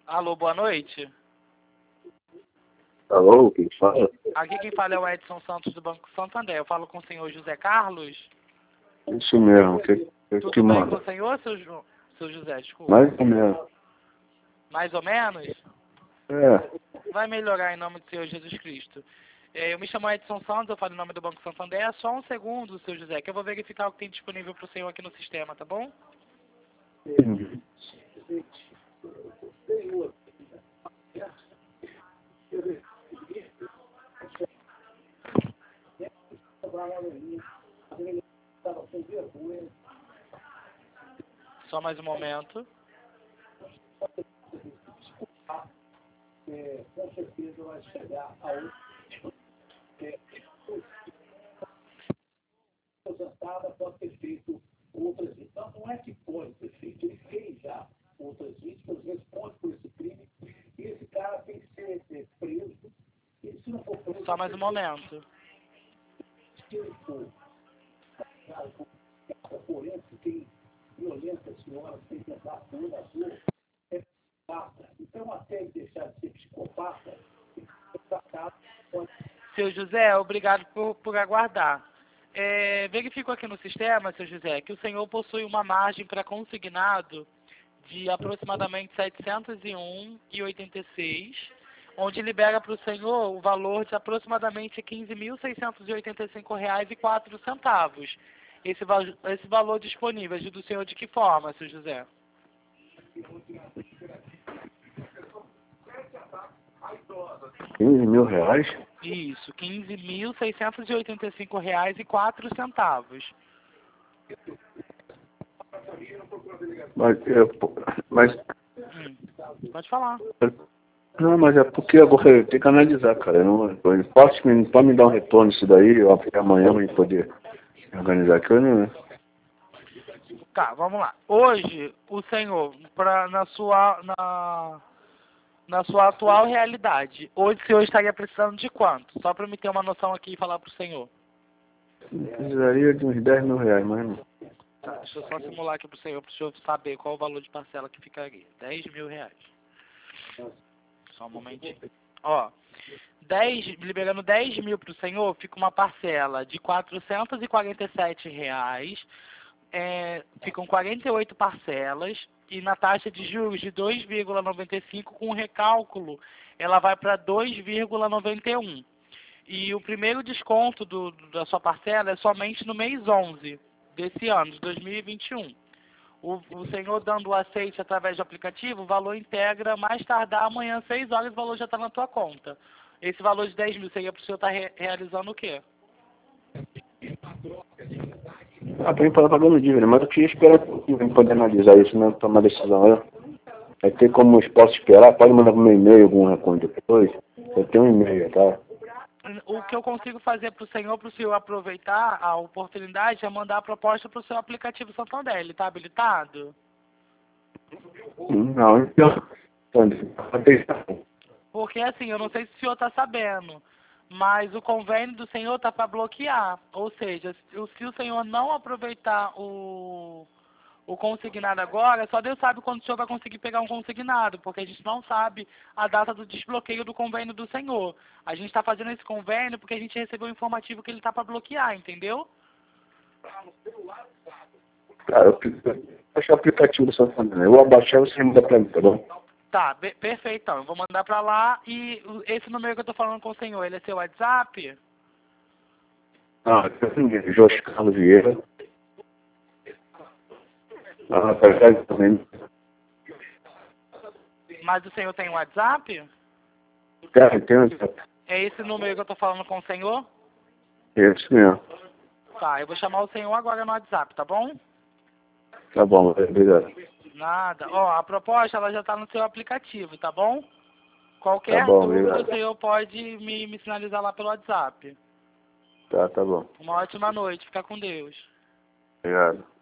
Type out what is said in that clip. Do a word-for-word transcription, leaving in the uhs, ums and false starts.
Alô, boa noite. Alô, quem fala? Aqui quem fala é o Edson Santos do Banco Santander. Eu falo com o senhor José Carlos. Isso mesmo, que, que, Tudo que bem manda? com o senhor, seu, Ju- seu José? Desculpa. Mais ou menos. Mais ou menos? É, Vai melhorar em nome do Senhor Jesus Cristo. É, eu me chamo Edson Santos, eu falo em nome do Banco Santander. É só um segundo, seu José, que eu vou verificar o que tem disponível para o senhor aqui no sistema, tá bom? Só mais um momento. Só mais um momento. Seu José, obrigado por, por aguardar. É, verifico aqui no sistema, seu José, que o senhor possui uma margem para consignado de aproximadamente setecentos e um vírgula oitenta e seis, onde libera para o senhor o valor de aproximadamente quinze mil seiscentos e oitenta e cinco reais e quatro centavos. Esse, va esse valor disponível é do senhor de que forma, seu José? quinze mil reais? Isso, quinze mil seiscentos e oitenta e cinco reais e quatro centavos. Mas, é, pô, mas, Hum, pode falar. não, mas é porque agora eu tenho que analisar, cara. Eu não, eu posso, me, pode me dar um retorno isso daí, eu até amanhã pra gente poder organizar aqui, eu não. Tá, vamos lá. Hoje, o senhor, pra, na, sua, na, na sua atual realidade, hoje o senhor estaria precisando de quanto? Só para me ter uma noção aqui e falar para o senhor. Precisaria de uns dez mil reais, mas não. Tá, deixa eu só simular aqui para o senhor, para o senhor saber qual o valor de parcela que ficaria. dez mil reais. Só um momentinho. Ó, dez, liberando dez mil para o senhor, fica uma parcela de quatrocentos e quarenta e sete reais. É, ficam quarenta e oito parcelas e na taxa de juros de dois vírgula noventa e cinco com recálculo ela vai para dois vírgula noventa e um. E o primeiro desconto do, do- da sua parcela é somente no mês onze desse ano, de dois mil e vinte e um. O, o senhor dando o aceite através do aplicativo, o valor integra mais tardar amanhã às seis horas, o valor já está na tua conta. Esse valor de dez mil seria para o senhor estar re, realizando o quê? Ah, pra mim falar pagando dívida, mas eu queria esperar um pouquinho pra poder analisar isso, né? Tomar decisão, né? Vai ter como eu posso esperar, pode mandar pro meu e-mail algum recorde depois. Eu tenho um e-mail, tá? O que eu consigo fazer para o senhor, para o senhor aproveitar a oportunidade, é mandar a proposta para o seu aplicativo Santander. Ele está habilitado? Não, então. Então, Porque assim, eu não sei se o senhor está sabendo, mas o convênio do senhor está para bloquear. Ou seja, se, o- se o senhor não aproveitar o, o consignado agora, só Deus sabe quando o senhor vai conseguir pegar um consignado, porque a gente não sabe a data do desbloqueio do convênio do senhor. A gente está fazendo esse convênio porque a gente recebeu o informativo que ele está para bloquear, entendeu? cara, eu baixar o aplicativo do Santander. Eu vou abaixar e você manda pra mim, tá bom? Tá, be- perfeito então. Eu vou mandar pra lá e o- esse número que eu tô falando com o senhor, ele é seu WhatsApp? Ah, eu Jorge Carlos Vieira. Ah, tá ligado também. Mas o senhor tem WhatsApp? Cara, tem É esse número que eu tô falando com o senhor? isso mesmo. Tá, eu vou chamar o senhor agora no WhatsApp, tá bom? Tá bom, obrigado. Nada. Ó, a proposta ela já tá no seu aplicativo, tá bom? Tá Qualquer bom, dúvida o obrigado. senhor pode me, me sinalizar lá pelo WhatsApp. Tá, tá bom. Uma ótima noite, fica com Deus. Obrigado.